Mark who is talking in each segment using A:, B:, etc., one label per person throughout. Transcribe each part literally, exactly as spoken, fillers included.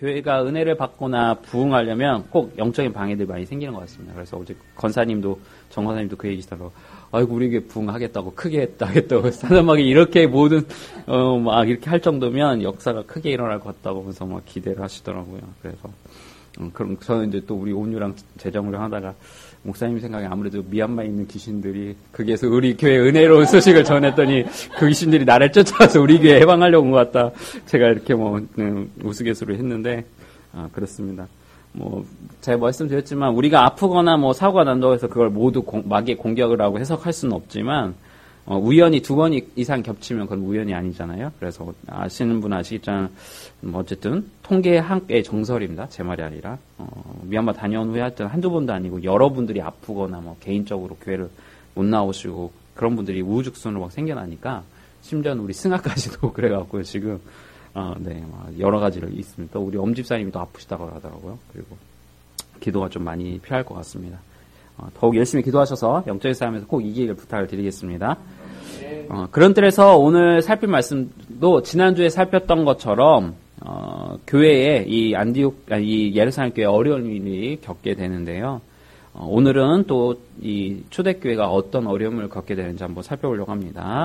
A: 교회가 은혜를 받거나 부흥하려면 꼭 영적인 방해들이 많이 생기는 것 같습니다. 그래서 어제 권사님도, 정 권사님도 그 얘기시더라고요. 아이고, 우리 교회 부흥하겠다고, 크게 했다, 하겠다고. 사람막이 이렇게 모든, 어, 막 이렇게 할 정도면 역사가 크게 일어날 것 같다고 하면서 막 기대를 하시더라고요. 그래서, 음, 그럼 저는 이제 또 우리 온유랑 재정을 하다가, 목사님 생각에 아무래도 미얀마에 있는 귀신들이 거기에서 우리 교회 은혜로운 소식을 전했더니 그 귀신들이 나를 쫓아와서 우리 교회 해방하려고 온 것 같다. 제가 이렇게 뭐 음, 우스갯소리를 했는데 아, 그렇습니다. 뭐 제가 말씀드렸지만 우리가 아프거나 뭐 사고가 난다고 해서 그걸 모두 공, 마귀의 공격을 하고 해석할 수는 없지만 어, 우연히 두 번 이상 겹치면 그건 우연이 아니잖아요. 그래서 아시는 분 아시겠지만 뭐 어쨌든 통계 한 개의 정설입니다. 제 말이 아니라 어, 미얀마 다녀온 후에 하여튼 한두 번도 아니고 여러분들이 아프거나 뭐 개인적으로 교회를 못 나오시고 그런 분들이 우후죽순으로 막 생겨나니까 심지어는 우리 승아까지도 그래갖고요. 지금 어, 네, 여러 가지로 있습니다. 또 우리 엄집사님이 또 아프시다고 하더라고요. 그리고 기도가 좀 많이 필요할 것 같습니다. 어, 더욱 열심히 기도하셔서 영적인 싸움에서 꼭 이기기를 부탁을 드리겠습니다. 어, 그런 뜻에서 오늘 살필 말씀도 지난주에 살폈던 것처럼 어, 교회에 이 안디옥, 아니, 이 예루살렘 교회 어려운 일이 겪게 되는데요. 어, 오늘은 또 이 초대교회가 어떤 어려움을 겪게 되는지 한번 살펴보려고 합니다.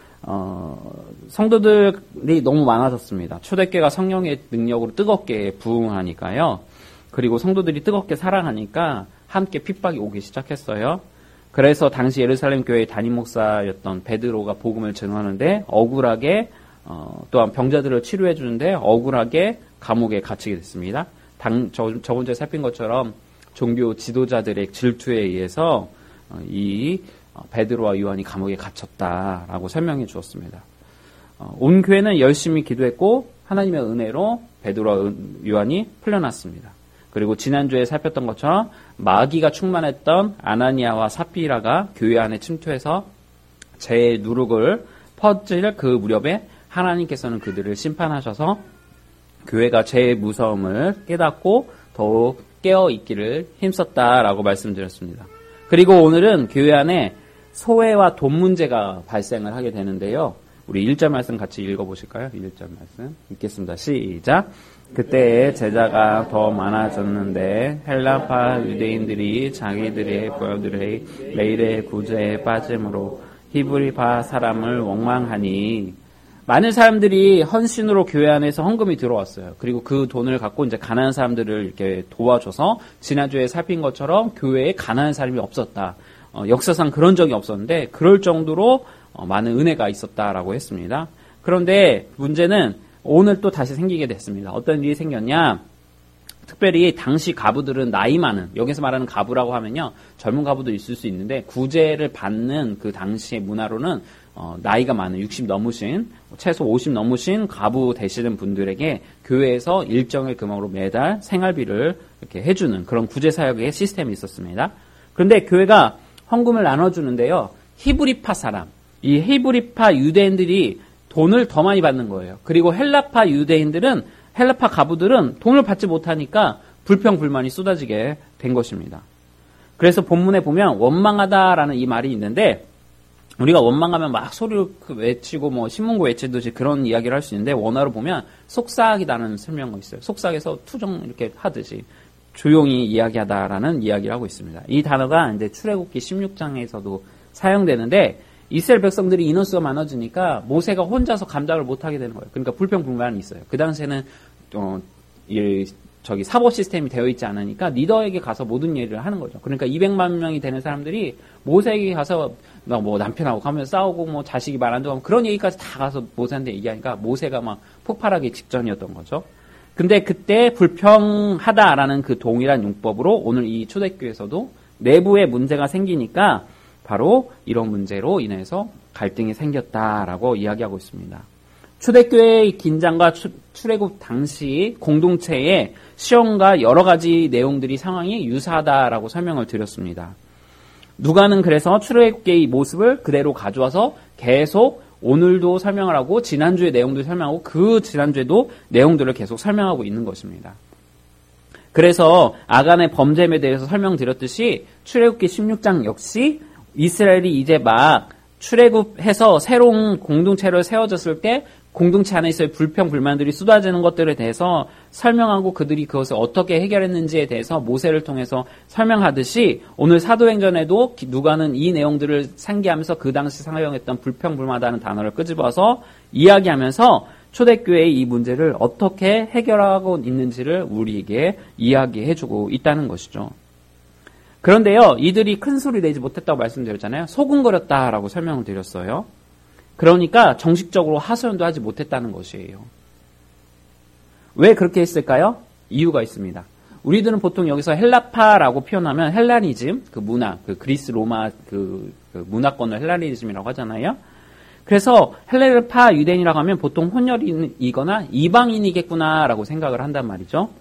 A: 어, 성도들이 너무 많아졌습니다. 초대교회가 성령의 능력으로 뜨겁게 부흥하니까요. 그리고 성도들이 뜨겁게 사랑하니까 함께 핍박이 오기 시작했어요. 그래서 당시 예루살렘 교회의 담임 목사였던 베드로가 복음을 전하는데 억울하게 어, 또한 병자들을 치료해 주는데 억울하게 감옥에 갇히게 됐습니다. 당, 저, 저번 주에 살핀 것처럼 종교 지도자들의 질투에 의해서 어, 이 베드로와 요한이 감옥에 갇혔다라고 설명해 주었습니다. 어, 온 교회는 열심히 기도했고 하나님의 은혜로 베드로와 요한이 풀려났습니다. 그리고 지난주에 살폈던 것처럼 마귀가 충만했던 아나니아와 삽비라가 교회 안에 침투해서 죄의 누룩을 퍼질 그 무렵에 하나님께서는 그들을 심판하셔서 교회가 죄의 무서움을 깨닫고 더욱 깨어있기를 힘썼다라고 말씀드렸습니다. 그리고 오늘은 교회 안에 소외와 돈 문제가 발생을 하게 되는데요. 우리 일 절 말씀 같이 읽어보실까요? 일 절 말씀 읽겠습니다. 시작! 그때에 제자가 더 많아졌는데 헬라파 유대인들이 자기들의 보여들의 레일의 구제에 빠짐으로 히브리파 사람을 원망하니 많은 사람들이 헌신으로 교회 안에서 헌금이 들어왔어요. 그리고 그 돈을 갖고 이제 가난한 사람들을 이렇게 도와줘서 지난주에 살핀 것처럼 교회에 가난한 사람이 없었다. 어, 역사상 그런 적이 없었는데 그럴 정도로 어, 많은 은혜가 있었다라고 했습니다. 그런데 문제는 오늘 또 다시 생기게 됐습니다. 어떤 일이 생겼냐? 특별히 당시 가부들은 나이 많은, 여기서 말하는 가부라고 하면요, 젊은 가부도 있을 수 있는데 구제를 받는 그 당시의 문화로는 어, 나이가 많은 육십 넘으신, 최소 오십 넘으신 가부 되시는 분들에게 교회에서 일정의 금액으로 매달 생활비를 이렇게 해주는 그런 구제 사역의 시스템이 있었습니다. 그런데 교회가 헌금을 나눠주는데요, 히브리파 사람, 이 히브리파 유대인들이 돈을 더 많이 받는 거예요. 그리고 헬라파 유대인들은, 헬라파 가부들은 돈을 받지 못하니까 불평불만이 쏟아지게 된 것입니다. 그래서 본문에 보면 원망하다라는 이 말이 있는데, 우리가 원망하면 막 소리를 외치고 뭐 신문고 외치듯이 그런 이야기를 할 수 있는데, 원어로 보면 속삭이다는 설명이 있어요. 속삭여서 투정 이렇게 하듯이 조용히 이야기하다라는 이야기를 하고 있습니다. 이 단어가 이제 출애굽기 십육 장에서도 사용되는데, 이스라엘 백성들이 인원수가 많아지니까 모세가 혼자서 감당을 못하게 되는 거예요. 그러니까 불평불만이 있어요. 그 당시에는 어, 이, 저기 사법 시스템이 되어 있지 않으니까 리더에게 가서 모든 일을 하는 거죠. 그러니까 이백만 명이 되는 사람들이 모세에게 가서 뭐 남편하고 가면 싸우고 뭐 자식이 말 안 듣고 그런 얘기까지 다 가서 모세한테 얘기하니까 모세가 막 폭발하기 직전이었던 거죠. 근데 그때 불평하다라는 그 동일한 용법으로 오늘 이 초대교회에서도 내부에 문제가 생기니까 바로 이런 문제로 인해서 갈등이 생겼다라고 이야기하고 있습니다. 초대교회의 긴장과 추, 출애굽 당시 공동체의 시험과 여러 가지 내용들이 상황이 유사하다라고 설명을 드렸습니다. 누가는 그래서 출애굽계의 모습을 그대로 가져와서 계속 오늘도 설명을 하고 지난주의 내용도 설명하고 그 지난주에도 내용들을 계속 설명하고 있는 것입니다. 그래서 아간의 범죄에 대해서 설명드렸듯이 출애굽기 십육 장 역시 이스라엘이 이제 막 출애굽해서 새로운 공동체를 세워졌을 때 공동체 안에서의 불평, 불만들이 쏟아지는 것들에 대해서 설명하고 그들이 그것을 어떻게 해결했는지에 대해서 모세를 통해서 설명하듯이 오늘 사도행전에도 누가는 이 내용들을 상기하면서 그 당시 사용했던 불평, 불만하다는 단어를 끄집어서 이야기하면서 초대교회의 이 문제를 어떻게 해결하고 있는지를 우리에게 이야기해주고 있다는 것이죠. 그런데요, 이들이 큰 소리 내지 못했다고 말씀드렸잖아요. 소금거렸다라고 설명을 드렸어요. 그러니까 정식적으로 하소연도 하지 못했다는 것이에요. 왜 그렇게 했을까요? 이유가 있습니다. 우리들은 보통 여기서 헬라파라고 표현하면 헬라니즘, 그 문화, 그 그리스 로마 그, 그 문화권을 헬라니즘이라고 하잖아요. 그래서 헬라파 유대인이라고 하면 보통 혼혈이거나 이방인이겠구나라고 생각을 한단 말이죠.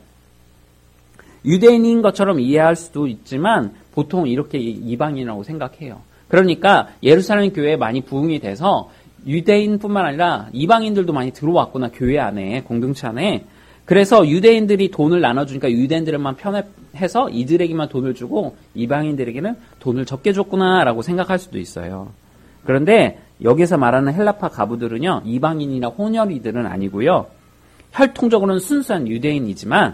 A: 유대인인 것처럼 이해할 수도 있지만 보통 이렇게 이방인이라고 생각해요. 그러니까 예루살렘 교회에 많이 부흥이 돼서 유대인뿐만 아니라 이방인들도 많이 들어왔구나, 교회 안에, 공동체 안에. 그래서 유대인들이 돈을 나눠주니까 유대인들만 편해서 이들에게만 돈을 주고 이방인들에게는 돈을 적게 줬구나라고 생각할 수도 있어요. 그런데 여기서 말하는 헬라파 가부들은요, 이방인이나 혼혈이들은 아니고요. 혈통적으로는 순수한 유대인이지만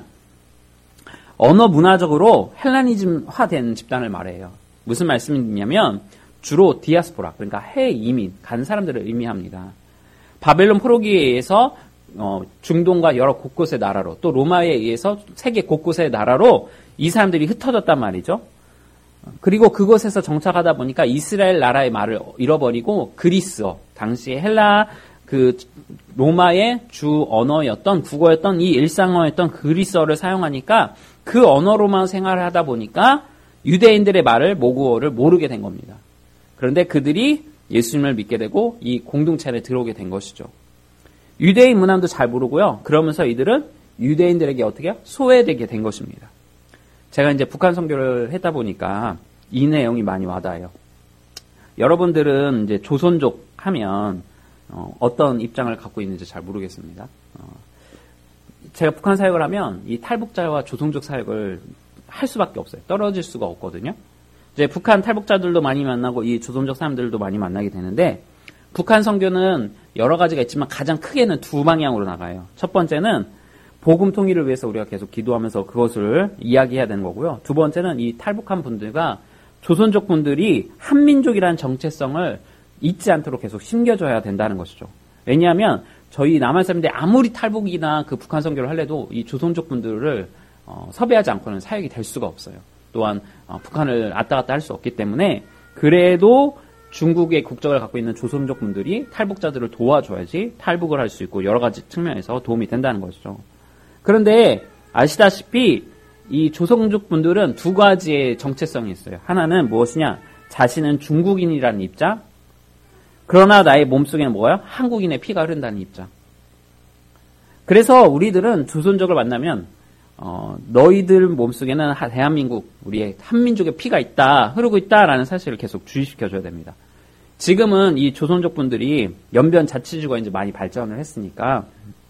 A: 언어 문화적으로 헬라니즘화된 집단을 말해요. 무슨 말씀이냐면 주로 디아스포라, 그러니까 해외 이민, 간 사람들을 의미합니다. 바벨론 포로기에 의해서 어, 중동과 여러 곳곳의 나라로, 또 로마에 의해서 세계 곳곳의 나라로 이 사람들이 흩어졌단 말이죠. 그리고 그곳에서 정착하다 보니까 이스라엘 나라의 말을 잃어버리고 그리스어, 당시 헬라 그 로마의 주 언어였던, 국어였던 이 일상어였던 그리스어를 사용하니까 그 언어로만 생활을 하다 보니까 유대인들의 말을, 모국어를 모르게 된 겁니다. 그런데 그들이 예수님을 믿게 되고 이 공동체 안에 들어오게 된 것이죠. 유대인 문화도 잘 모르고요. 그러면서 이들은 유대인들에게 어떻게 소외되게 된 것입니다. 제가 이제 북한 선교를 했다 보니까 이 내용이 많이 와닿아요. 여러분들은 이제 조선족 하면 어, 어떤 입장을 갖고 있는지 잘 모르겠습니다. 어, 제가 북한 사역을 하면 이 탈북자와 조선족 사역을 할 수밖에 없어요. 떨어질 수가 없거든요. 이제 북한 탈북자들도 많이 만나고 이 조선족 사람들도 많이 만나게 되는데 북한 선교는 여러 가지가 있지만 가장 크게는 두 방향으로 나가요. 첫 번째는 복음 통일을 위해서 우리가 계속 기도하면서 그것을 이야기해야 되는 거고요. 두 번째는 이 탈북한 분들과 조선족 분들이 한민족이라는 정체성을 잊지 않도록 계속 심겨줘야 된다는 것이죠. 왜냐하면 저희 남한 사람들이 아무리 탈북이나 그 북한 선교를 하려도 이 조선족 분들을 어, 섭외하지 않고는 사역이 될 수가 없어요. 또한 어, 북한을 왔다 갔다 할 수 없기 때문에 그래도 중국의 국적을 갖고 있는 조선족 분들이 탈북자들을 도와줘야지 탈북을 할 수 있고 여러 가지 측면에서 도움이 된다는 것이죠. 그런데 아시다시피 이 조선족 분들은 두 가지의 정체성이 있어요. 하나는 무엇이냐? 자신은 중국인이라는 입장. 그러나 나의 몸속에는 뭐예요? 한국인의 피가 흐른다는 입장. 그래서 우리들은 조선족을 만나면 어, 너희들 몸속에는 대한민국, 우리의 한민족의 피가 있다, 흐르고 있다라는 사실을 계속 주의시켜줘야 됩니다. 지금은 이 조선족 분들이 연변 자치주가 이제 많이 발전을 했으니까,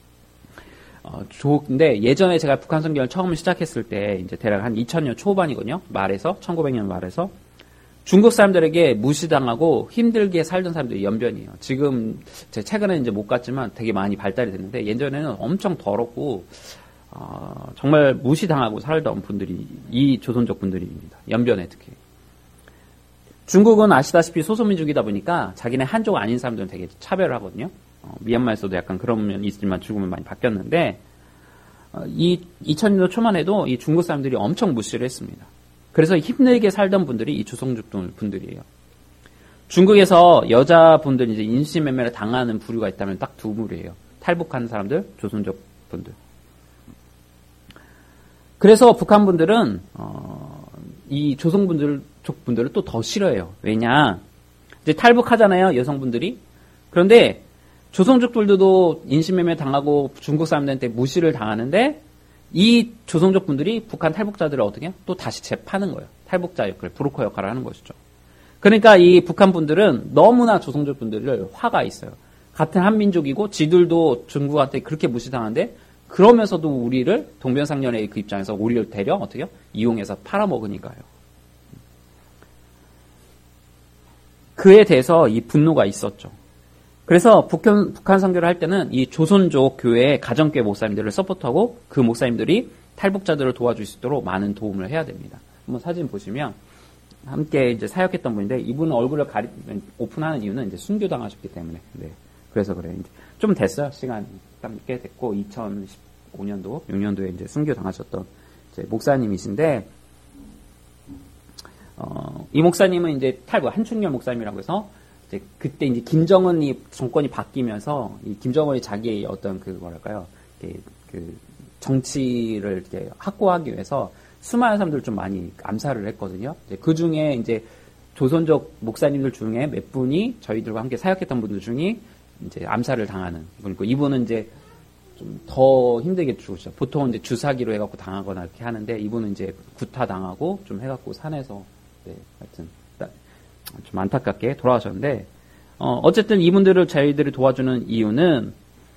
A: 어, 좋은데 예전에 제가 북한 선교를 처음 시작했을 때, 이제 대략 한 이천 년 초반이거든요. 말에서, 천구백 년 말에서. 중국 사람들에게 무시당하고 힘들게 살던 사람들이 연변이에요. 지금, 제 최근에 이제 못 갔지만 되게 많이 발달이 됐는데, 예전에는 엄청 더럽고, 어, 정말 무시당하고 살던 분들이 이 조선족 분들입니다. 연변에 특히. 중국은 아시다시피 소수민족이다 보니까 자기네 한족 아닌 사람들은 되게 차별을 하거든요. 어, 미얀마에서도 약간 그런 면이 있지만 지금은 많이 바뀌었는데 어, 이 이천 년도 초만 해도 이 중국 사람들이 엄청 무시를 했습니다. 그래서 힘들게 살던 분들이 이 조선족 분들이에요. 중국에서 여자분들 이제 인신매매를 당하는 부류가 있다면 딱 두 부류예요. 탈북한 사람들, 조선족 분들. 그래서 북한 분들은 어, 이 조선분들 분들을 또 더 싫어해요. 왜냐? 이제 탈북하잖아요, 여성분들이. 그런데 조선족들도 인신매매 당하고 중국 사람들한테 무시를 당하는데 이 조선족 분들이 북한 탈북자들을 어떻게 또 다시 재파는 거예요. 탈북자 역할, 브로커 역할을 하는 것이죠. 그러니까 이 북한 분들은 너무나 조선족 분들을 화가 있어요. 같은 한민족이고 지들도 중국한테 그렇게 무시당하는데 그러면서도 우리를 동병상련의 그 입장에서 우리를 데려 어떻게요? 이용해서 팔아먹으니까요. 그에 대해서 이 분노가 있었죠. 그래서 북한, 북한 선교를 할 때는 이 조선족 교회의 가정교회 목사님들을 서포트하고 그 목사님들이 탈북자들을 도와줄 수 있도록 많은 도움을 해야 됩니다. 한번 사진 보시면 함께 이제 사역했던 분인데 이분은 얼굴을 가리, 오픈하는 이유는 이제 순교당하셨기 때문에. 네. 그래서 그래요. 이제 좀 됐어요. 시간 꽤 됐고 이천십오 년도, 육 년도에 이제 순교당하셨던 이제 목사님이신데 어, 이 목사님은 이제 탈북 한충렬 목사님이라고 해서 이제 그때 이제 김정은이 정권이 바뀌면서 이 김정은이 자기의 어떤 그 뭐랄까요, 이렇게 그 정치를 이렇게 확고하기 위해서 수많은 사람들 좀 많이 암살을 했거든요. 이제 그 중에 이제 조선족 목사님들 중에 몇 분이 저희들과 함께 사역했던 분들 중에 이제 암살을 당하는 분이고 이분은 이제 좀 더 힘들게 죽으셨죠. 보통은 이제 주사기로 해갖고 당하거나 이렇게 하는데 이분은 이제 구타 당하고 좀 해갖고 산에서 네, 하여튼 좀 안타깝게 돌아가셨는데 어, 어쨌든 이분들을 저희들이 도와주는 이유는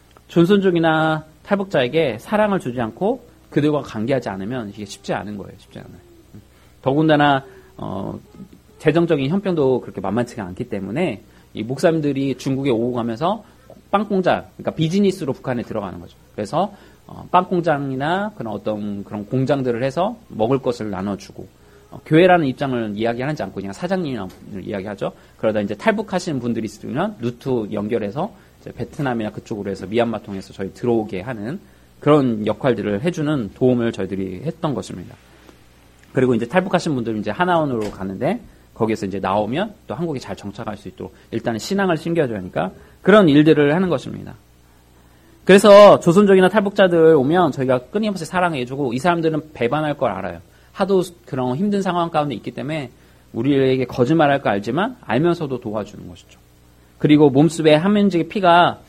A: 존손족이나 탈북자에게 사랑을 주지 않고 그들과 관계하지 않으면 이게 쉽지 않은 거예요. 쉽지 않아요. 더군다나 어, 재정적인 형편도 그렇게 만만치가 않기 때문에 이 목사님들이 중국에 오고 가면서 빵 공장, 그러니까 비즈니스로 북한에 들어가는 거죠. 그래서 어, 빵 공장이나 그런 어떤 그런 공장들을 해서 먹을 것을 나눠주고 어, 교회라는 입장을 이야기하지 않고 그냥 사장님이랑 이야기하죠. 그러다 이제 탈북하시는 분들이 있으면 루트 연결해서 이제 베트남이나 그쪽으로 해서 미얀마 통해서 저희 들어오게 하는 그런 역할들을 해주는 도움을 저희들이 했던 것입니다. 그리고 이제 탈북하신 분들은 이제 하나원으로 가는데 거기에서 이제 나오면 또 한국에 잘 정착할 수 있도록 일단은 신앙을 심겨줘야 하니까 그런 일들을 하는 것입니다. 그래서 조선족이나 탈북자들 오면 저희가 끊임없이 사랑해주고 이 사람들은 배반할 걸 알아요. 하도 그런 힘든 상황 가운데 있기 때문에 우리에게 거짓말할 거 알지만 알면서도 도와주는 것이죠. 그리고 몸속에 한민족의 피가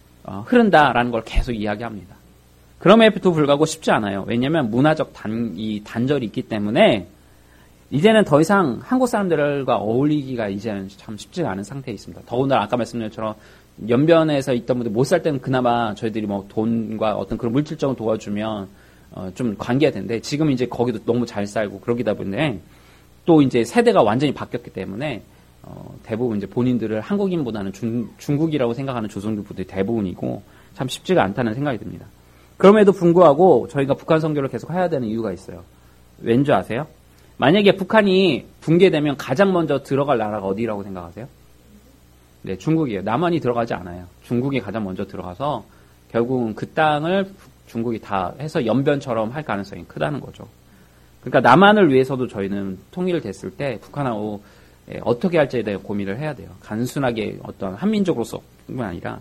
A: 흐른다라는 걸 계속 이야기합니다. 그럼에도 불구하고 쉽지 않아요. 왜냐하면 문화적 단, 이 단절이 있기 때문에 이제는 더 이상 한국 사람들과 어울리기가 이제는 참 쉽지가 않은 상태에 있습니다. 더군다나 아까 말씀드린 것처럼 연변에서 있던 분들 못 살 때는 그나마 저희들이 뭐 돈과 어떤 그런 물질적으로 도와주면 어, 좀 관계가 되는데 지금 이제 거기도 너무 잘 살고 그러기다 보니 또 이제 세대가 완전히 바뀌었기 때문에 어, 대부분 이제 본인들을 한국인보다는 중, 중국이라고 생각하는 조선족 분들이 대부분이고 참 쉽지가 않다는 생각이 듭니다. 그럼에도 불구하고 저희가 북한 선교를 계속 해야 되는 이유가 있어요. 왠지 아세요? 만약에 북한이 붕괴되면 가장 먼저 들어갈 나라가 어디라고 생각하세요? 네, 중국이에요. 남한이 들어가지 않아요. 중국이 가장 먼저 들어가서 결국은 그 땅을 중국이 다 해서 연변처럼 할 가능성이 크다는 거죠. 그러니까 남한을 위해서도 저희는 통일됐을 때 북한하고 어떻게 할지에 대해 고민을 해야 돼요. 단순하게 어떤 한민족으로서뿐만 아니라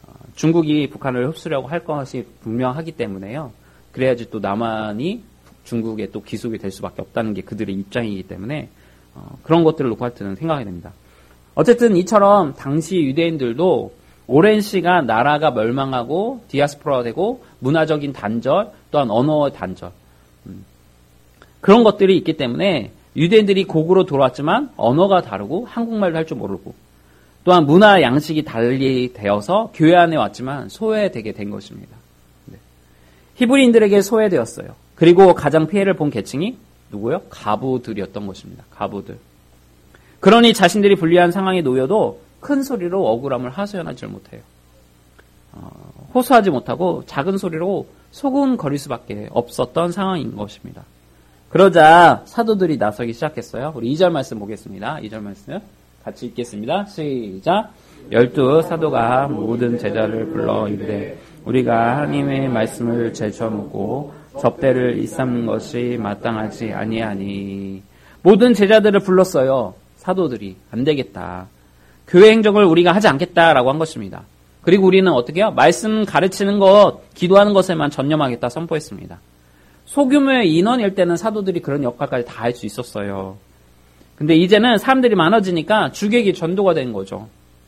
A: 중국이 북한을 흡수려고 할 것이 분명하기 때문에요. 그래야지 또 남한이 중국의 또 기속이 될 수밖에 없다는 게 그들의 입장이기 때문에 어, 그런 것들을 놓고 할 때는 생각이 됩니다. 어쨌든 이처럼 당시 유대인들도 오랜 시간 나라가 멸망하고 디아스포라가 되고 문화적인 단절 또한 언어의 단절 음, 그런 것들이 있기 때문에 유대인들이 고국으로 돌아왔지만 언어가 다르고 한국말도 할 줄 모르고 또한 문화 양식이 달리 되어서 교회 안에 왔지만 소외되게 된 것입니다. 네. 히브리인들에게 소외되었어요. 그리고 가장 피해를 본 계층이 누구요? 가부들이었던 것입니다. 가부들. 그러니 자신들이 불리한 상황에 놓여도 큰 소리로 억울함을 하소연하지 못해요. 어, 호소하지 못하고 작은 소리로 소곤거릴 수밖에 없었던 상황인 것입니다. 그러자 사도들이 나서기 시작했어요. 우리 이 절 말씀 보겠습니다. 이 절 말씀 같이 읽겠습니다. 시작. 열두 사도가 모든 제자를 불러 이르되 우리가 하나님의 말씀을 제쳐놓고 접대를 일삼는 것이 마땅하지 아니하니. 모든 제자들을 불렀어요. 사도들이 안 되겠다. 교회 행정을 우리가 하지 않겠다라고 한 것입니다. 그리고 우리는 어떻게 해요? 말씀 가르치는 것, 기도하는 것에만 전념하겠다 선포했습니다. 소규모의 인원일 때는 사도들이 그런 역할까지 다 할 수 있었어요. 근데 이제는 사람들이 많아지니까 주객이 전도가 된 거죠.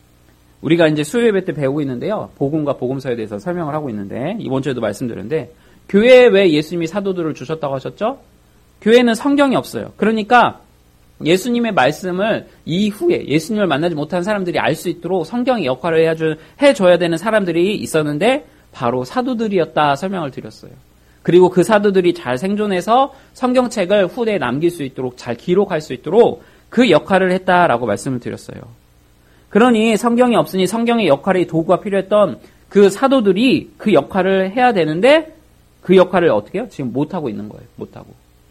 A: 우리가 이제 수요 예배 때 배우고 있는데요. 복음과 복음서에 대해서 설명을 하고 있는데 이번 주에도 말씀드렸는데 교회에 왜 예수님이 사도들을 주셨다고 하셨죠? 교회는 성경이 없어요. 그러니까 예수님의 말씀을 이후에 예수님을 만나지 못한 사람들이 알 수 있도록 성경의 역할을 해줘, 해줘야 되는 사람들이 있었는데 바로 사도들이었다 설명을 드렸어요. 그리고 그 사도들이 잘 생존해서 성경책을 후대에 남길 수 있도록 잘 기록할 수 있도록 그 역할을 했다라고 말씀을 드렸어요. 그러니 성경이 없으니 성경의 역할이 도구가 필요했던 그 사도들이 그 역할을 해야 되는데 그 역할을 어떻게 해요? 지금 못하고 있는 거예요. 못하고.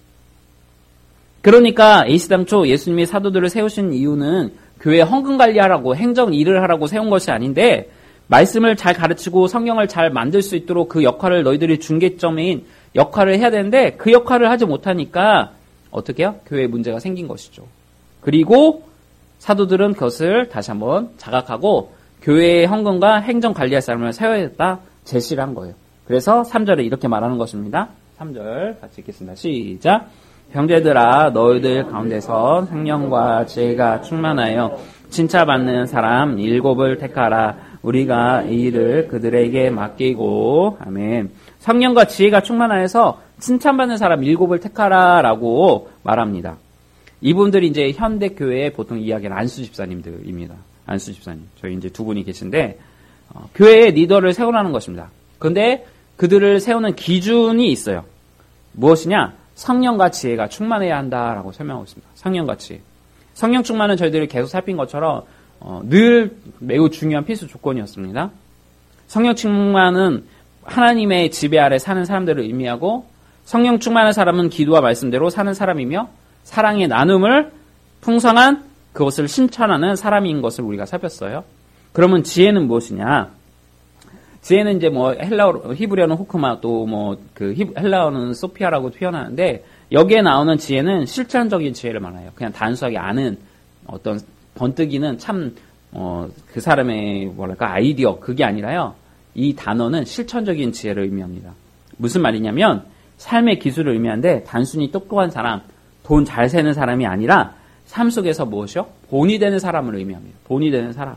A: 그러니까 애시당초 예수님이 사도들을 세우신 이유는 교회 헌금 관리하라고 행정 일을 하라고 세운 것이 아닌데 말씀을 잘 가르치고 성경을 잘 만들 수 있도록 그 역할을 너희들이 중개점인 역할을 해야 되는데 그 역할을 하지 못하니까 어떻게 해요? 교회에 문제가 생긴 것이죠. 그리고 사도들은 그것을 다시 한번 자각하고 교회의 헌금과 행정 관리할 사람을 세워야겠다 제시를 한 거예요. 그래서 삼 절에 이렇게 말하는 것입니다. 삼 절 같이 읽겠습니다. 시작. 형제들아 너희들 가운데서 성령과 지혜가 충만하여 칭찬받는 사람 일곱을 택하라. 우리가 이 일을 그들에게 맡기고 아멘. 성령과 지혜가 충만하여서 칭찬받는 사람 일곱을 택하라 라고 말합니다. 이분들이 이제 현대교회의 보통 이야기는 안수 집사님들입니다. 안수 집사님. 저희 이제 두 분이 계신데, 어, 교회의 리더를 세우라는 것입니다. 근데 그들을 세우는 기준이 있어요. 무엇이냐? 성령과 지혜가 충만해야 한다라고 설명하고 있습니다. 성령과 지혜. 성령 충만은 저희들이 계속 살핀 것처럼, 어, 늘 매우 중요한 필수 조건이었습니다. 성령 충만은 하나님의 지배 아래 사는 사람들을 의미하고, 성령 충만한 사람은 기도와 말씀대로 사는 사람이며, 사랑의 나눔을 풍성한 그것을 실천하는 사람인 것을 우리가 살폈어요. 그러면 지혜는 무엇이냐? 지혜는 이제 뭐 헬라어, 히브리어는 호크마 또 뭐 그 헬라어는 소피아라고 표현하는데 여기에 나오는 지혜는 실천적인 지혜를 말해요. 그냥 단순하게 아는 어떤 번뜩이는 참 어 그 사람의 뭐랄까 아이디어 그게 아니라요. 이 단어는 실천적인 지혜를 의미합니다. 무슨 말이냐면 삶의 기술을 의미하는데 단순히 똑똑한 사람 돈 잘 세는 사람이 아니라 삶 속에서 무엇이요? 본이 되는 사람을 의미합니다. 본이 되는 사람.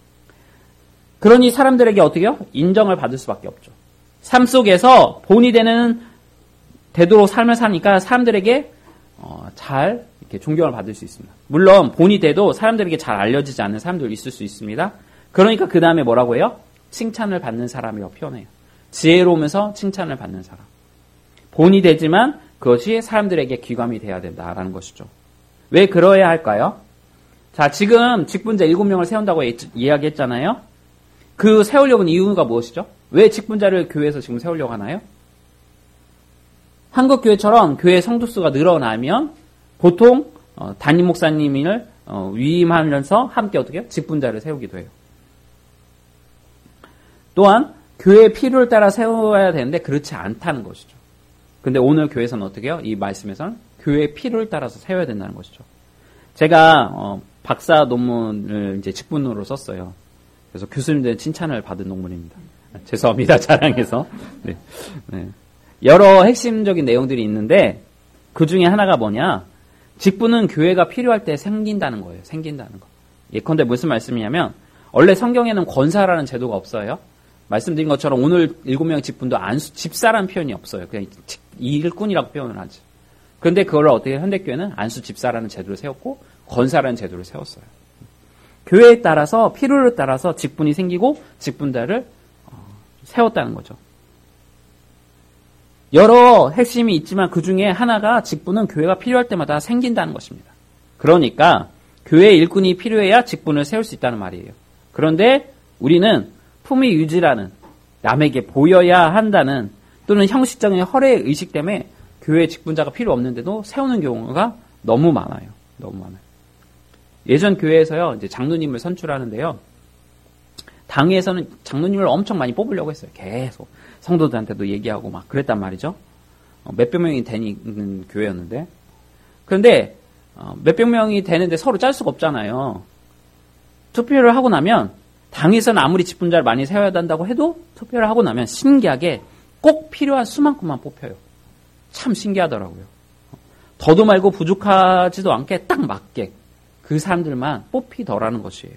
A: 그러니 사람들에게 어떻게요? 인정을 받을 수밖에 없죠. 삶 속에서 본이 되는 되도록 삶을 사니까 사람들에게 어, 잘 이렇게 존경을 받을 수 있습니다. 물론 본이 돼도 사람들에게 잘 알려지지 않는 사람들 있을 수 있습니다. 그러니까 그 다음에 뭐라고 해요? 칭찬을 받는 사람이라고 표현해요. 지혜로우면서 칭찬을 받는 사람. 본이 되지만 그것이 사람들에게 귀감이 돼야 된다라는 것이죠. 왜 그러해야 할까요? 자, 지금 직분자 일곱 명을 세운다고 이야기했잖아요. 그 세우려고 하는 이유가 무엇이죠? 왜 직분자를 교회에서 지금 세우려고 하나요? 한국 교회처럼 교회 성도수가 늘어나면 보통 어, 담임 목사님을 어, 위임하면서 함께 어떻게 해요? 직분자를 세우기도 해요. 또한 교회의 필요를 따라 세워야 되는데 그렇지 않다는 것이죠. 근데 오늘 교회에서는 어떻게 해요? 이 말씀에서는 교회의 필요를 따라서 세워야 된다는 것이죠. 제가 어, 박사 논문을 이제 직분으로 썼어요. 그래서 교수님들의 칭찬을 받은 논문입니다. 죄송합니다. 자랑해서. 네. 네. 여러 핵심적인 내용들이 있는데 그 중에 하나가 뭐냐? 직분은 교회가 필요할 때 생긴다는 거예요. 생긴다는 거. 예컨대 무슨 말씀이냐면 원래 성경에는 권사라는 제도가 없어요. 말씀드린 것처럼 오늘 일곱 명의 직분도 안수, 집사라는 표현이 없어요. 그냥 일꾼이라고 표현을 하지. 그런데 그걸 어떻게 현대교회는 안수 집사라는 제도를 세웠고 권사라는 제도를 세웠어요. 교회에 따라서 필요를 따라서 직분이 생기고 직분자를 세웠다는 거죠. 여러 핵심이 있지만 그 중에 하나가 직분은 교회가 필요할 때마다 생긴다는 것입니다. 그러니까 교회 일꾼이 필요해야 직분을 세울 수 있다는 말이에요. 그런데 우리는 품위 유지라는 남에게 보여야 한다는 또는 형식적인 허례의 의식 때문에 교회 직분자가 필요 없는데도 세우는 경우가 너무 많아요. 너무 많아요. 예전 교회에서요, 이제 장로님을 선출하는데요. 당회에서는 장로님을 엄청 많이 뽑으려고 했어요. 계속. 성도들한테도 얘기하고 막 그랬단 말이죠. 어, 몇백 명이 되는 교회였는데. 그런데 어, 몇백 명이 되는데 서로 짤 수가 없잖아요. 투표를 하고 나면 당에서는 아무리 직분자를 많이 세워야 한다고 해도 투표를 하고 나면 신기하게 꼭 필요한 수만큼만 뽑혀요. 참 신기하더라고요. 더도 말고 부족하지도 않게 딱 맞게 그 사람들만 뽑히더라는 것이에요.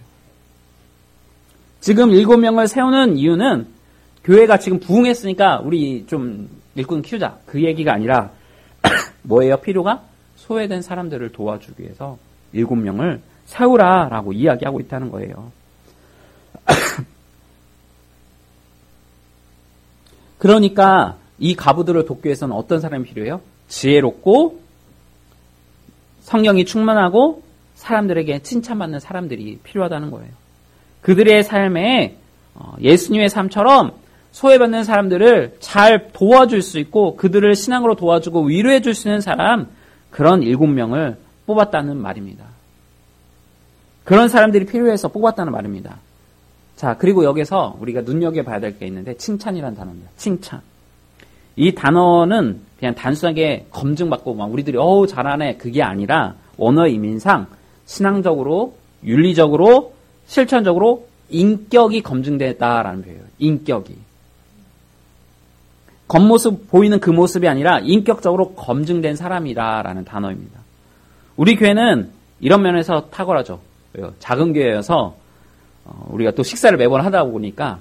A: 지금 일곱 명을 세우는 이유는 교회가 지금 부흥했으니까 우리 좀 일꾼 키우자. 그 얘기가 아니라 뭐예요? 필요가 소외된 사람들을 도와주기 위해서 일곱 명을 세우라라고 이야기하고 있다는 거예요. 그러니까 이 가부들을 돕기 위해서는 어떤 사람이 필요해요? 지혜롭고 성령이 충만하고 사람들에게 칭찬받는 사람들이 필요하다는 거예요. 그들의 삶에 예수님의 삶처럼 소외받는 사람들을 잘 도와줄 수 있고 그들을 신앙으로 도와주고 위로해 줄 수 있는 사람, 그런 일곱 명을 뽑았다는 말입니다. 그런 사람들이 필요해서 뽑았다는 말입니다. 자, 그리고 여기서 우리가 눈여겨봐야 될 게 있는데 칭찬이라는 단어입니다. 칭찬. 이 단어는 그냥 단순하게 검증받고 막 우리들이 어우 잘하네 그게 아니라 원어 의미상 신앙적으로, 윤리적으로, 실천적으로 인격이 검증됐다라는 표현이에요. 인격이. 겉모습 보이는 그 모습이 아니라 인격적으로 검증된 사람이다라는 단어입니다. 우리 교회는 이런 면에서 탁월하죠. 작은 교회여서 우리가 또 식사를 매번 하다 보니까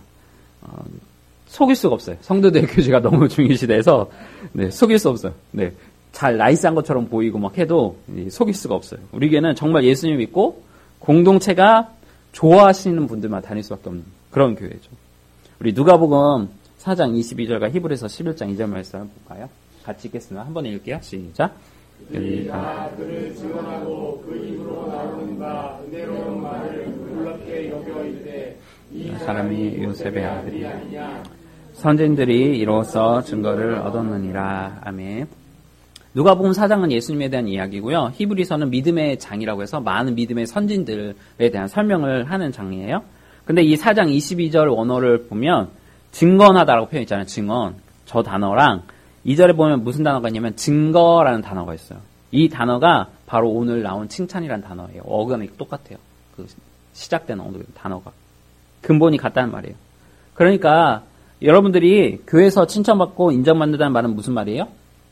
A: 속일 수가 없어요. 성도들의 교제가 너무 중요시돼서 네, 속일 수 없어요. 네, 잘 나이스한 것처럼 보이고 막 해도 속일 수가 없어요. 우리 교회는 정말 예수님 믿고 공동체가 좋아하시는 분들만 다닐 수밖에 없는 그런 교회죠. 우리 누가복음 사 장 이십이 절과 히브리서 십일 장 이 절 말씀 한번 볼까요? 같이 읽겠습니다. 한번 읽을게요. 시작.
B: 그들이 다 그를 증언하고 그 입으로 나오는 바 은혜로운 말을 놀랍게 여겨 이르되 이
A: 사람이 요셉의 아들이 아니냐. 선진들이 이로써 증거를 얻었느니라. 아멘. 누가복음 사 장은 예수님에 대한 이야기고요. 히브리서는 믿음의 장이라고 해서 많은 믿음의 선진들에 대한 설명을 하는 장이에요. 근데 이 사 장 이십이 절 원어를 보면 증언하다라고 표현 있잖아요. 증언. 저 단어랑 이 절에 보면 무슨 단어가 있냐면 증거라는 단어가 있어요. 이 단어가 바로 오늘 나온 칭찬이라는 단어예요. 어감이 똑같아요. 그 시작된 단어가. 근본이 같다는 말이에요. 그러니까 여러분들이 교회에서 칭찬받고 인정받는다는 말은 무슨 말이에요?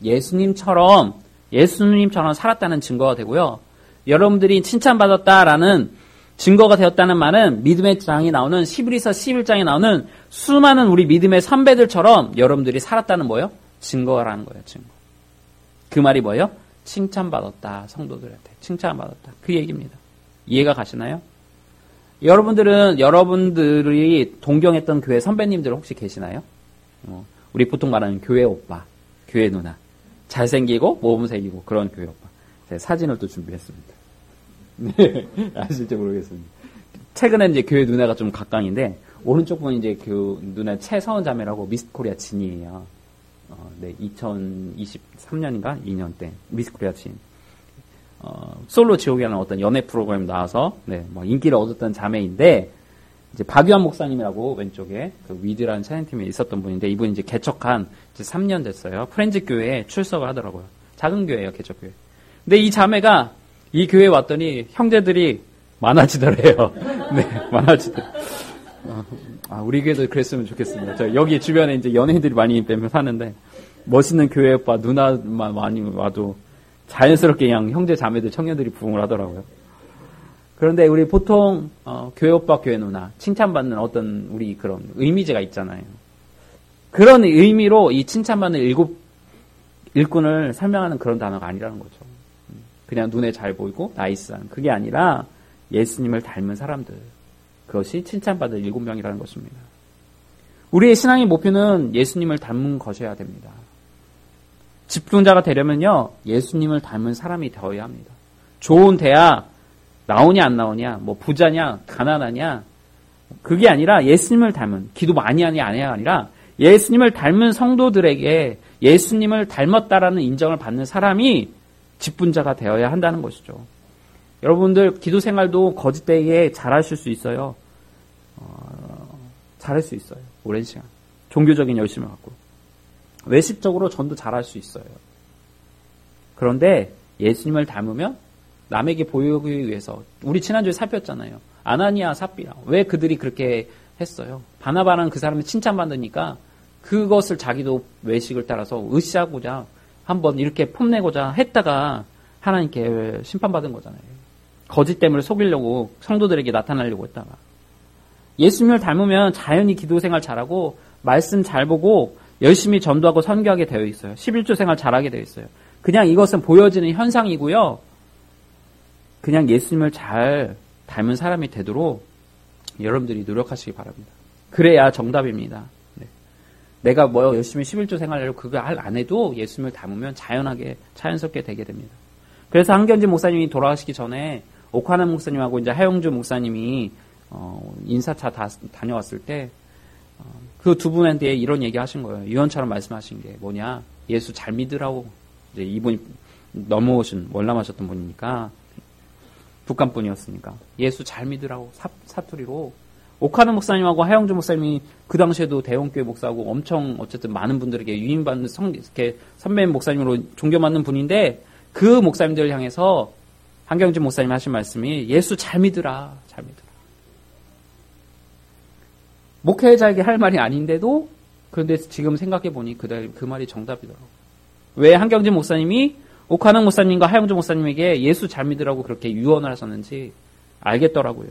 A: 예수님처럼 예수님처럼 살았다는 증거가 되고요. 여러분들이 칭찬받았다라는 증거가 되었다는 말은 믿음의 장이 나오는 히브리서 십일 장에 나오는 수많은 우리 믿음의 선배들처럼 여러분들이 살았다는 뭐예요? 증거라는 거예요. 증거. 그 말이 뭐예요? 칭찬받았다. 성도들한테 칭찬받았다. 그 얘기입니다. 이해가 가시나요? 여러분들은 여러분들이 동경했던 교회 선배님들 혹시 계시나요? 어, 우리 보통 말하는 교회 오빠, 교회 누나. 잘생기고 모범생이고 그런 교회 오빠. 제가 사진을 또 준비했습니다. 네, 아실지 모르겠습니다. 최근에 이제 교회 누나가 좀 각광인데 오른쪽 분은 이제 그 누나 최서은 자매라고 미스코리아 진이에요. 어, 네, 이천이십삼 년인가 이 년 때 미스코리아 진. 어, 솔로 지옥이라는 어떤 연애 프로그램 나와서 네, 뭐 인기를 얻었던 자매인데 이제 박유한 목사님이라고 왼쪽에 그 위드라는 찬양팀에 있었던 분인데 이분이 이제 개척한 이제 삼 년 됐어요. 프렌즈 교회에 출석을 하더라고요. 작은 교회예요, 개척 교회. 근데 이 자매가 이 교회에 왔더니 형제들이 많아지더래요. 네, 많아지더래. 어, 아, 우리 교회도 그랬으면 좋겠습니다. 저 여기 주변에 이제 연예인들이 많이 빼면 사는데 멋있는 교회 오빠 누나만 많이 와도 자연스럽게 그냥 형제 자매들 청년들이 부흥을 하더라고요. 그런데 우리 보통 어, 교회 오빠 교회 누나 칭찬받는 어떤 우리 그런 의미제가 있잖아요. 그런 의미로 이 칭찬받는 일곱 일꾼을 설명하는 그런 단어가 아니라는 거죠. 그냥 눈에 잘 보이고 나이스한 그게 아니라 예수님을 닮은 사람들. 그것이 칭찬받을 일곱 명이라는 것입니다. 우리의 신앙의 목표는 예수님을 닮은 것이어야 됩니다. 집중자가 되려면요, 예수님을 닮은 사람이 되어야 합니다. 좋은 대학 나오냐 안 나오냐, 뭐 부자냐 가난하냐, 그게 아니라 예수님을 닮은, 기도 많이 하냐 안 해야 아니라 예수님을 닮은 성도들에게 예수님을 닮았다라는 인정을 받는 사람이 집분자가 되어야 한다는 것이죠. 여러분들 기도 생활도 거짓되게 잘하실 수 있어요. 어, 잘할 수 있어요. 오랜 시간. 종교적인 열심을 갖고. 외식적으로 전도 잘할 수 있어요. 그런데 예수님을 닮으면 남에게 보이기 위해서 우리 지난주에 살폈잖아요. 아나니아 삽비라. 왜 그들이 그렇게 했어요? 바나바라는 그 사람이 칭찬받으니까 그것을 자기도 외식을 따라서 의시하고자 한번 이렇게 폼내고자 했다가 하나님께 심판받은 거잖아요. 거짓 때문에 속이려고 성도들에게 나타나려고 했다가. 예수님을 닮으면 자연히 기도 생활 잘하고 말씀 잘 보고 열심히 전도하고 선교하게 되어 있어요. 십일 조 생활 잘하게 되어 있어요. 그냥 이것은 보여지는 현상이고요. 그냥 예수님을 잘 닮은 사람이 되도록 여러분들이 노력하시기 바랍니다. 그래야 정답입니다. 네. 내가 뭐 열심히 십일 조 생활하려고 그거 안 해도 예수님을 닮으면 자연하게 자연스럽게 되게 됩니다. 그래서 한경진 목사님이 돌아가시기 전에 옥화남 목사님하고 이제 하영주 목사님이 어, 인사차 다, 다녀왔을 때, 어, 그 두 분한테 이런 얘기 하신 거예요. 유언처럼 말씀하신 게 뭐냐. 예수 잘 믿으라고. 이제 이분이 넘어오신, 월남하셨던 분이니까, 북한 분이었으니까. 예수 잘 믿으라고, 사, 사투리로. 오카노 목사님하고 하영주 목사님이 그 당시에도 대형교회 목사하고 엄청 어쨌든 많은 분들에게 유인받는 성, 이렇게 선배 목사님으로 존경받는 분인데 그 목사님들을 향해서 한경진 목사님 하신 말씀이 예수 잘 믿으라, 잘 믿으라. 목회자에게 할 말이 아닌데도 그런데 지금 생각해 보니 그, 그 말이 정답이더라고요. 왜 한경진 목사님이 오카노 목사님과 하영주 목사님에게 예수 잘 믿으라고 그렇게 유언을 하셨는지 알겠더라고요.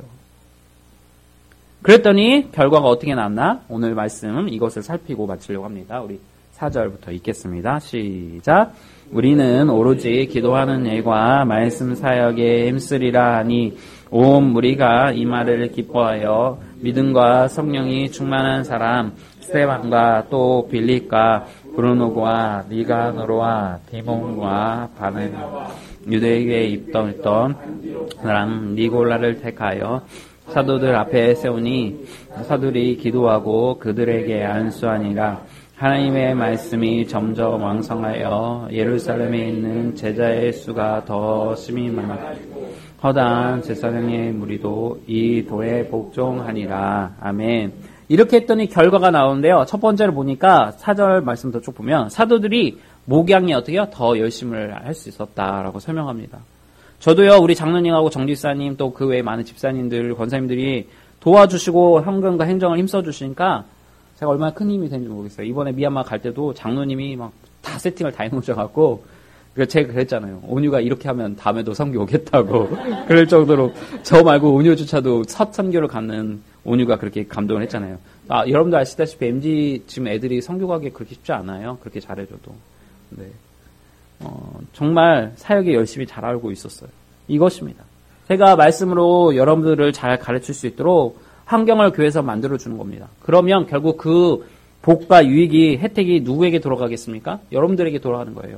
A: 그랬더니 결과가 어떻게 나왔나? 오늘 말씀 이것을 살피고 마치려고 합니다. 우리 사 절부터 읽겠습니다. 시작. 우리는 오로지 기도하는 일과 말씀 사역에 힘쓰리라 하니 온 무리가 이 말을 기뻐하여 믿음과 성령이 충만한 사람 스데반과 또 빌립과 브루노와 니가노로와 디몬과 바는 유대교에 입던 사람 니골라를 택하여 사도들 앞에 세우니 사도들이 기도하고 그들에게 안수하니라. 하나님의 말씀이 점점 왕성하여 예루살렘에 있는 제자의 수가 더 심히 많아 허다한 제사장의 무리도 이 도에 복종하니라. 아멘. 이렇게 했더니 결과가 나오는데요. 첫 번째로 보니까 사 절 말씀부터 쭉 보면 사도들이 목양이 어떻게요? 더 열심을 할 수 있었다라고 설명합니다. 저도요, 우리 장로님하고 정집사님 또 그 외에 많은 집사님들, 권사님들이 도와주시고 현금과 행정을 힘써주시니까 제가 얼마나 큰 힘이 되는지 모르겠어요. 이번에 미얀마 갈 때도 장로님이 막 다 세팅을 다 해놓으셔갖고, 제가 그랬잖아요. 온유가 이렇게 하면 다음에도 선교 오겠다고. 그럴 정도로 저 말고 온유조차도 첫 선교를 갖는 온유가 그렇게 감동을 했잖아요. 아, 여러분도 아시다시피 엠지 지금 애들이 선교 가기 그렇게 쉽지 않아요. 그렇게 잘해줘도. 네. 어, 정말 사역에 열심히 잘 알고 있었어요. 이것입니다. 제가 말씀으로 여러분들을 잘 가르칠 수 있도록 환경을 교회에서 만들어주는 겁니다. 그러면 결국 그 복과 유익이, 혜택이 누구에게 돌아가겠습니까? 여러분들에게 돌아가는 거예요.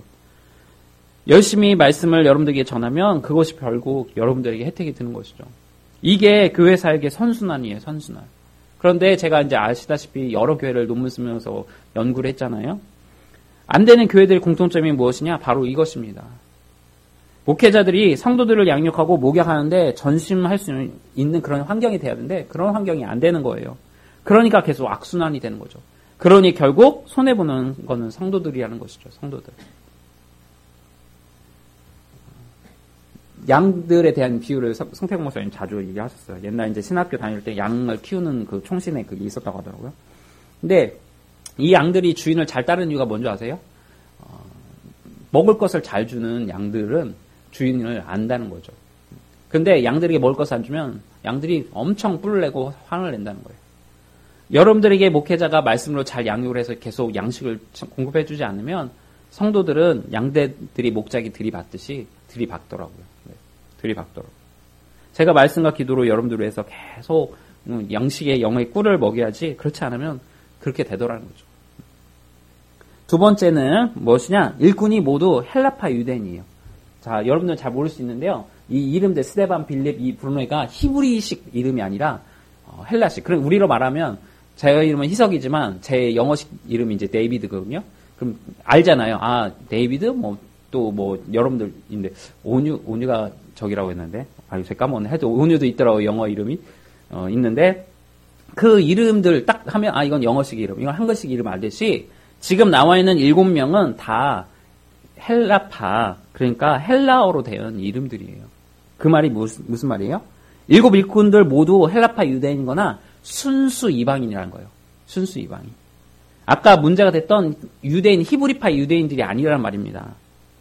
A: 열심히 말씀을 여러분들에게 전하면 그것이 결국 여러분들에게 혜택이 드는 것이죠. 이게 교회 사역의 선순환이에요, 선순환. 그런데 제가 이제 아시다시피 여러 교회를 논문 쓰면서 연구를 했잖아요. 안 되는 교회들의 공통점이 무엇이냐? 바로 이것입니다. 목회자들이 성도들을 양육하고 목양하는데 전심할 수 있는 그런 환경이 돼야 되는데 그런 환경이 안 되는 거예요. 그러니까 계속 악순환이 되는 거죠. 그러니 결국 손해보는 거는 성도들이라는 것이죠. 성도들. 양들에 대한 비유를 성태공 목사님 자주 얘기하셨어요. 옛날 이제 신학교 다닐 때 양을 키우는 그 총신에 그게 있었다고 하더라고요. 근데 이 양들이 주인을 잘 따르는 이유가 뭔지 아세요? 어, 먹을 것을 잘 주는 양들은 주인을 안다는 거죠. 근데 양들에게 먹을 것을 안 주면 양들이 엄청 뿔을 내고 화를 낸다는 거예요. 여러분들에게 목회자가 말씀으로 잘 양육을 해서 계속 양식을 공급해 주지 않으면 성도들은 양들이 목자기 들이받듯이 들이박더라고요. 네, 들이박더라고요. 제가 말씀과 기도로 여러분들을 위해서 계속 양식의 영의 꿀을 먹여야지 그렇지 않으면 그렇게 되더라는 거죠. 두 번째는 무엇이냐? 일꾼이 모두 헬라파 유대인이에요. 자, 여러분들 잘 모를 수 있는데요. 이 이름들 스데반, 빌립, 이 브루노가 히브리식 이름이 아니라 어, 헬라식. 그럼 우리로 말하면 제 이름은 희석이지만 제 영어식 이름이 이제 데이비드거든요. 그럼 알잖아요. 아, 데이비드? 뭐 또 뭐 여러분들인데 온유 온유가 저기라고 했는데 아, 요새 까먹었네. 하여튼 온유도 있더라고요. 영어 이름이 어, 있는데 그 이름들 딱 하면 아 이건 영어식 이름, 이건 한글식 이름 알듯이 지금 나와 있는 일곱 명은 다 헬라파, 그러니까 헬라어로 된 이름들이에요. 그 말이 무슨, 무슨 말이에요? 일곱 일꾼들 모두 헬라파 유대인이거나 순수 이방인이라는 거예요. 순수 이방인. 아까 문제가 됐던 유대인, 히브리파 유대인들이 아니라는 말입니다.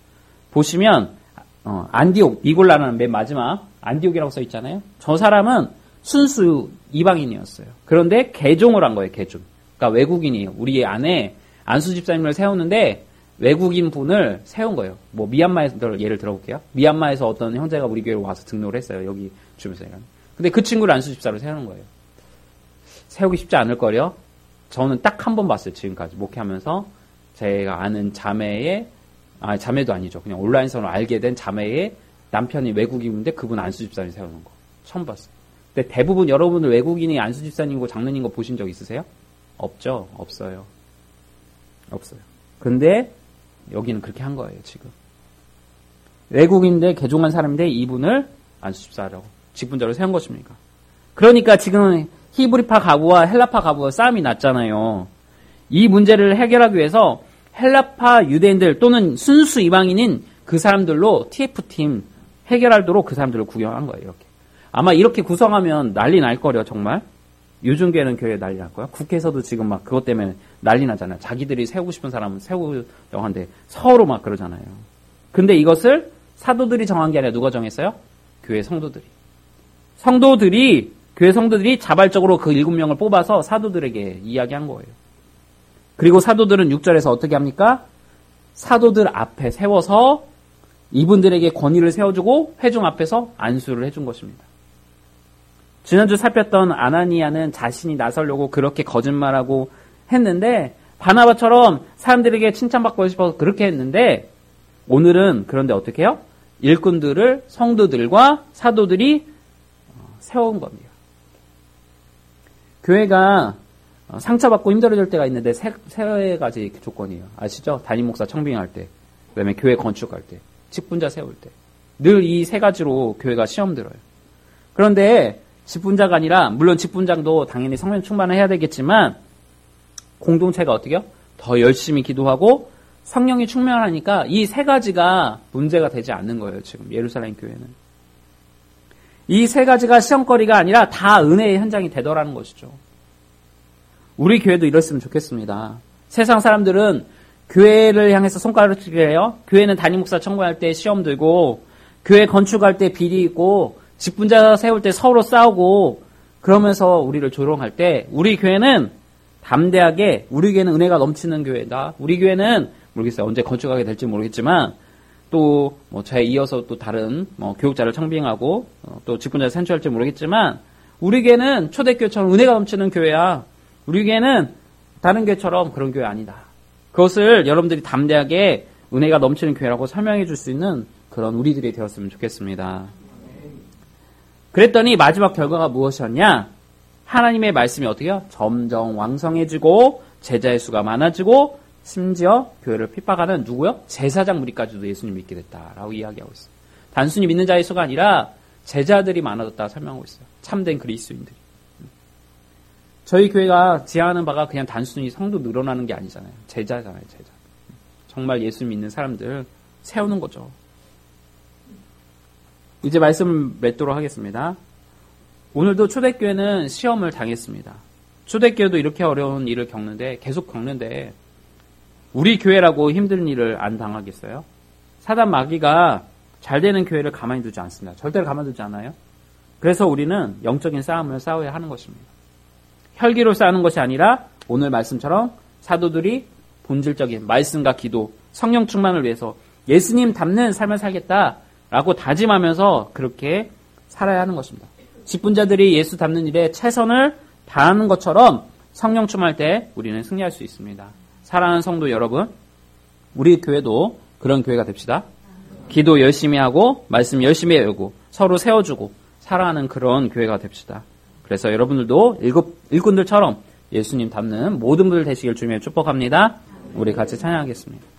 A: 보시면 어, 안디옥, 니골라는 맨 마지막 안디옥이라고 써 있잖아요. 저 사람은 순수 이방인이었어요. 그런데 개종을 한 거예요. 개종. 그러니까 외국인이에요. 우리 안에 안수 집사님을 세우는데 외국인 분을 세운 거예요. 뭐 미얀마에서 예를 들어볼게요. 미얀마에서 어떤 형제가 우리 교회로 와서 등록을 했어요. 여기 주면서. 근데 그 친구를 안수 집사로 세우는 거예요. 세우기 쉽지 않을 거요. 저는 딱 한 번 봤어요. 지금까지 목회하면서 제가 아는 자매의 아 자매도 아니죠. 그냥 온라인상으로 알게 된 자매의 남편이 외국인인데 그분 안수 집사를 세우는 거 처음 봤어요. 근데 대부분 여러분들 외국인이 안수 집사님이고 장로님 거 보신 적 있으세요? 없죠? 없어요. 없어요. 근데 여기는 그렇게 한 거예요, 지금. 외국인데 개종한 사람인데 이분을 안수 집사라고 직분자로 세운 것입니까? 그러니까 지금 히브리파 가부와 헬라파 가부와 싸움이 났잖아요. 이 문제를 해결하기 위해서 헬라파 유대인들 또는 순수 이방인인 그 사람들로 티에프팀 해결하도록 그 사람들을 구경한 거예요. 이렇게. 아마 이렇게 구성하면 난리 날 거려 정말. 요즘교회는 교회 난리 날 거야. 국회에서도 지금 막 그것 때문에 난리 나잖아요. 자기들이 세우고 싶은 사람은 세우려고 하는데 서로 막 그러잖아요. 근데 이것을 사도들이 정한 게 아니라 누가 정했어요? 교회 성도들이. 성도들이 교회 성도들이 자발적으로 그 일곱 명을 뽑아서 사도들에게 이야기한 거예요. 그리고 사도들은 육 절에서 어떻게 합니까? 사도들 앞에 세워서 이분들에게 권위를 세워주고 회중 앞에서 안수를 해준 것입니다. 지난주 살폈던 아나니아는 자신이 나서려고 그렇게 거짓말하고 했는데 바나바처럼 사람들에게 칭찬받고 싶어서 그렇게 했는데 오늘은 그런데 어떻게 해요? 일꾼들을 성도들과 사도들이 세운 겁니다. 교회가 상처받고 힘들어질 때가 있는데 세, 세 가지 조건이에요. 아시죠? 담임 목사 청빙할 때, 그 다음에 교회 건축할 때, 직분자 세울 때. 늘 이 세 가지로 교회가 시험 들어요. 그런데 직분자가 아니라 물론 직분장도 당연히 성령 충만을 해야 되겠지만 공동체가 어떻게 해요? 더 열심히 기도하고 성령이 충만하니까 이 세 가지가 문제가 되지 않는 거예요. 지금 예루살렘 교회는. 이 세 가지가 시험거리가 아니라 다 은혜의 현장이 되더라는 것이죠. 우리 교회도 이랬으면 좋겠습니다. 세상 사람들은 교회를 향해서 손가락질 해요. 교회는 담임 목사 청구할 때 시험 들고 교회 건축할 때 비리 있고 직분자 세울 때 서로 싸우고 그러면서 우리를 조롱할 때 우리 교회는 담대하게 우리 교회는 은혜가 넘치는 교회다. 우리 교회는 모르겠어요. 언제 건축하게 될지 모르겠지만 또 뭐 저에 이어서 또 다른 뭐 교육자를 청빙하고 어, 또 직분자를 선출할지 모르겠지만 우리 교회는 초대교회처럼 은혜가 넘치는 교회야. 우리 교회는 다른 교회처럼 그런 교회 아니다. 그것을 여러분들이 담대하게 은혜가 넘치는 교회라고 설명해 줄 수 있는 그런 우리들이 되었으면 좋겠습니다. 그랬더니 마지막 결과가 무엇이었냐? 하나님의 말씀이 어떻게 해요? 점점 왕성해지고 제자의 수가 많아지고 심지어 교회를 핍박하는 누구요? 제사장 무리까지도 예수님 믿게 됐다라고 이야기하고 있어요. 단순히 믿는 자의 수가 아니라 제자들이 많아졌다 설명하고 있어요. 참된 그리스도인들이. 저희 교회가 지향하는 바가 그냥 단순히 성도 늘어나는 게 아니잖아요. 제자잖아요. 제자. 정말 예수 믿는 사람들 세우는 거죠. 이제 말씀을 맺도록 하겠습니다. 오늘도 초대교회는 시험을 당했습니다. 초대교회도 이렇게 어려운 일을 겪는데 계속 겪는데 우리 교회라고 힘든 일을 안 당하겠어요? 사단 마귀가 잘 되는 교회를 가만히 두지 않습니다. 절대로 가만히 두지 않아요. 그래서 우리는 영적인 싸움을 싸워야 하는 것입니다. 혈기로 싸우는 것이 아니라 오늘 말씀처럼 사도들이 본질적인 말씀과 기도, 성령 충만을 위해서 예수님 닮는 삶을 살겠다라고 다짐하면서 그렇게 살아야 하는 것입니다. 직분자들이 예수 닮는 일에 최선을 다하는 것처럼 성령 충만할 때 우리는 승리할 수 있습니다. 사랑하는 성도 여러분, 우리 교회도 그런 교회가 됩시다. 기도 열심히 하고 말씀 열심히 외우고 서로 세워주고 사랑하는 그런 교회가 됩시다. 그래서 여러분들도 일곱, 일꾼들처럼 예수님 닮는 모든 분들 되시길 주님의 축복합니다. 우리 같이 찬양하겠습니다.